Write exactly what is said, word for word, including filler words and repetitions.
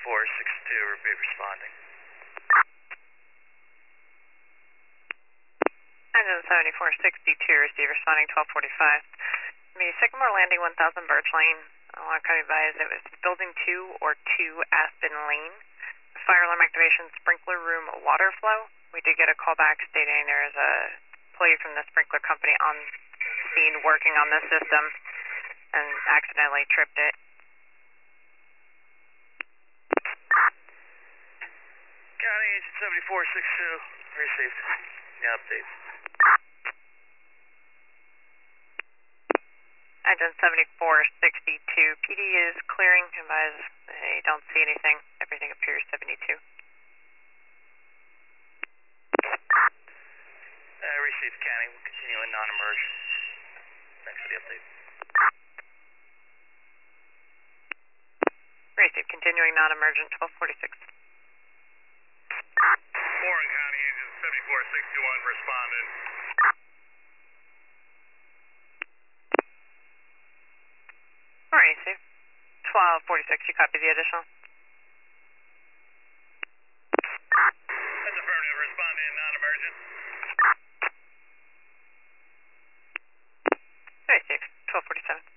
seventy-four sixty-two, repeat responding. Engine seventy-four sixty-two, receive responding twelve forty-five. Me Sycamore Landing one thousand Birch Lane. I want to come advise it was building two or two Aspen Lane. Fire alarm activation, sprinkler room water flow. We did get a call back stating there is a employee from the sprinkler company on scene working on this system and accidentally tripped it. County Engine seventy-four sixty-two, received. The updates. Engine seventy-four sixty-two, P D is clearing. Advise they don't see anything. Everything appears seventy-two. Uh, received, County. We'll continue in non-emergent. Thanks for the update. Received, continuing non-emergent, twelve forty-six. Warren County Engine seventy-four sixty-one responded. Received, twelve forty-six. You copy the additional? That's affirmative, responding in non-emergent. Received, twelve forty-seven.